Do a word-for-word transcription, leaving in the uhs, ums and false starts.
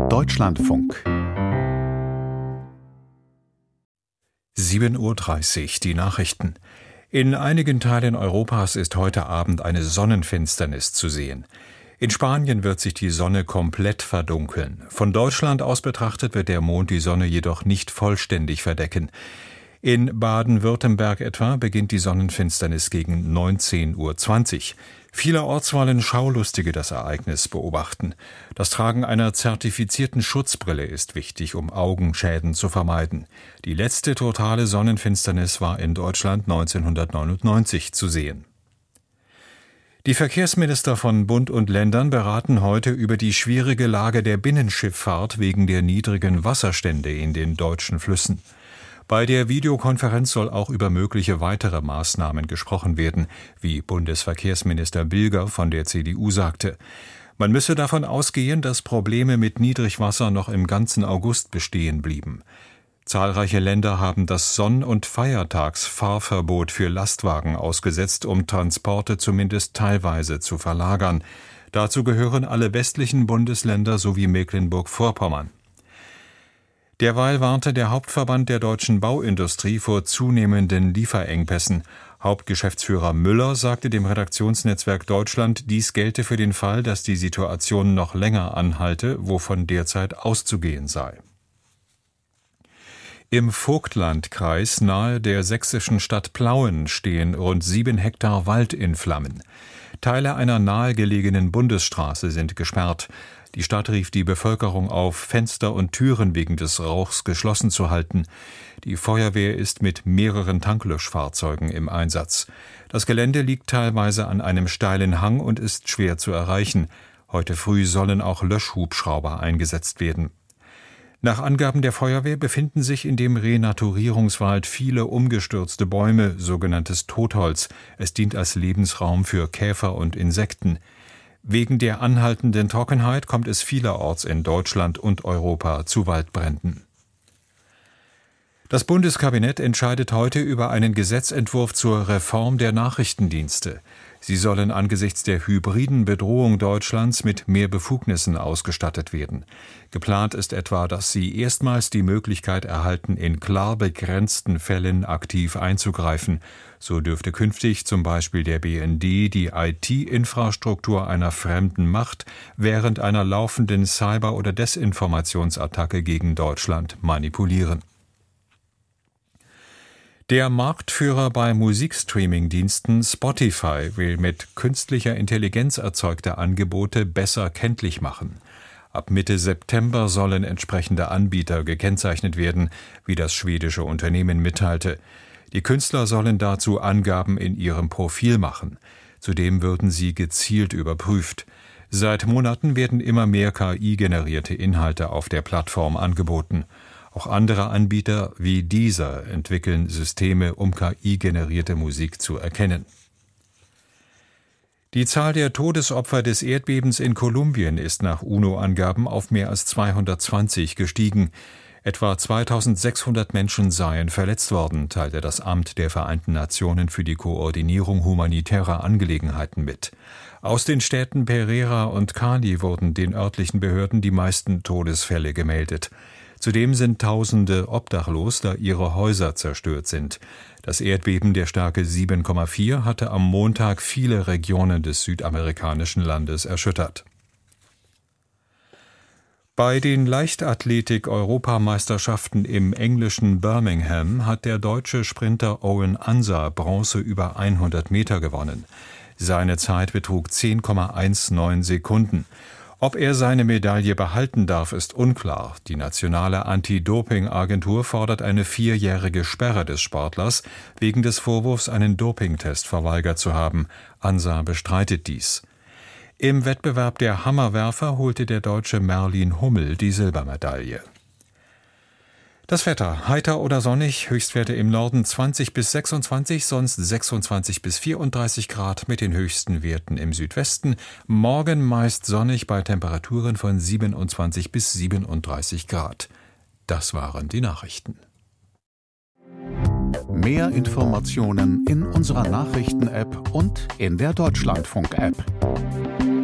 Deutschlandfunk. sieben Uhr dreißig, die Nachrichten. In einigen Teilen Europas ist heute Abend eine Sonnenfinsternis zu sehen. In Spanien wird sich die Sonne komplett verdunkeln. Von Deutschland aus betrachtet wird der Mond die Sonne jedoch nicht vollständig verdecken. In Baden-Württemberg etwa beginnt die Sonnenfinsternis gegen neunzehn Uhr zwanzig. Vielerorts wollen Schaulustige das Ereignis beobachten. Das Tragen einer zertifizierten Schutzbrille ist wichtig, um Augenschäden zu vermeiden. Die letzte totale Sonnenfinsternis war in Deutschland neunzehnhundertneunundneunzig zu sehen. Die Verkehrsminister von Bund und Ländern beraten heute über die schwierige Lage der Binnenschifffahrt wegen der niedrigen Wasserstände in den deutschen Flüssen. Bei der Videokonferenz soll auch über mögliche weitere Maßnahmen gesprochen werden, wie Bundesverkehrsminister Bilger von der C D U sagte. Man müsse davon ausgehen, dass Probleme mit Niedrigwasser noch im ganzen August bestehen blieben. Zahlreiche Länder haben das Sonn- und Feiertagsfahrverbot für Lastwagen ausgesetzt, um Transporte zumindest teilweise zu verlagern. Dazu gehören alle westlichen Bundesländer sowie Mecklenburg-Vorpommern. Derweil warnte der Hauptverband der deutschen Bauindustrie vor zunehmenden Lieferengpässen. Hauptgeschäftsführer Müller sagte dem Redaktionsnetzwerk Deutschland, dies gelte für den Fall, dass die Situation noch länger anhalte, wovon derzeit auszugehen sei. Im Vogtlandkreis nahe der sächsischen Stadt Plauen stehen rund sieben Hektar Wald in Flammen. Teile einer nahegelegenen Bundesstraße sind gesperrt. Die Stadt rief die Bevölkerung auf, Fenster und Türen wegen des Rauchs geschlossen zu halten. Die Feuerwehr ist mit mehreren Tanklöschfahrzeugen im Einsatz. Das Gelände liegt teilweise an einem steilen Hang und ist schwer zu erreichen. Heute früh sollen auch Löschhubschrauber eingesetzt werden. Nach Angaben der Feuerwehr befinden sich in dem Renaturierungswald viele umgestürzte Bäume, sogenanntes Totholz. Es dient als Lebensraum für Käfer und Insekten. Wegen der anhaltenden Trockenheit kommt es vielerorts in Deutschland und Europa zu Waldbränden. Das Bundeskabinett entscheidet heute über einen Gesetzentwurf zur Reform der Nachrichtendienste. Sie sollen angesichts der hybriden Bedrohung Deutschlands mit mehr Befugnissen ausgestattet werden. Geplant ist etwa, dass sie erstmals die Möglichkeit erhalten, in klar begrenzten Fällen aktiv einzugreifen. So dürfte künftig zum Beispiel der B N D die I T-Infrastruktur einer fremden Macht während einer laufenden Cyber- oder Desinformationsattacke gegen Deutschland manipulieren. Der Marktführer bei Musikstreaming-Diensten Spotify will mit künstlicher Intelligenz erzeugte Angebote besser kenntlich machen. Ab Mitte September sollen entsprechende Anbieter gekennzeichnet werden, wie das schwedische Unternehmen mitteilte. Die Künstler sollen dazu Angaben in ihrem Profil machen. Zudem würden sie gezielt überprüft. Seit Monaten werden immer mehr K I-generierte Inhalte auf der Plattform angeboten. Auch andere Anbieter wie Deezer entwickeln Systeme, um K I-generierte Musik zu erkennen. Die Zahl der Todesopfer des Erdbebens in Kolumbien ist nach UNO-Angaben auf mehr als zweihundertzwanzig gestiegen. Etwa zweitausendsechshundert Menschen seien verletzt worden, teilte das Amt der Vereinten Nationen für die Koordinierung humanitärer Angelegenheiten mit. Aus den Städten Pereira und Cali wurden den örtlichen Behörden die meisten Todesfälle gemeldet. Zudem sind Tausende obdachlos, da ihre Häuser zerstört sind. Das Erdbeben der Stärke sieben Komma vier hatte am Montag viele Regionen des südamerikanischen Landes erschüttert. Bei den Leichtathletik-Europameisterschaften im englischen Birmingham hat der deutsche Sprinter Owen Ansa Bronze über hundert Meter gewonnen. Seine Zeit betrug zehn Komma neunzehn Sekunden. Ob er seine Medaille behalten darf, ist unklar. Die nationale Anti-Doping-Agentur fordert eine vierjährige Sperre des Sportlers wegen des Vorwurfs, einen Dopingtest verweigert zu haben. Ansa bestreitet dies. Im Wettbewerb der Hammerwerfer holte der Deutsche Merlin Hummel die Silbermedaille. Das Wetter: heiter oder sonnig, Höchstwerte im Norden zwanzig bis sechsundzwanzig, sonst sechsundzwanzig bis vierunddreißig Grad mit den höchsten Werten im Südwesten. Morgen meist sonnig bei Temperaturen von siebenundzwanzig bis siebenunddreißig Grad. Das waren die Nachrichten. Mehr Informationen in unserer Nachrichten-App und in der Deutschlandfunk-App.